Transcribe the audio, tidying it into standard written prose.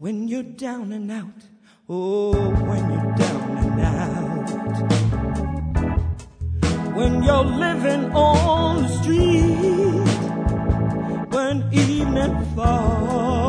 When you're down and out, oh, when you're down and out. When you're living on the street, when evening falls.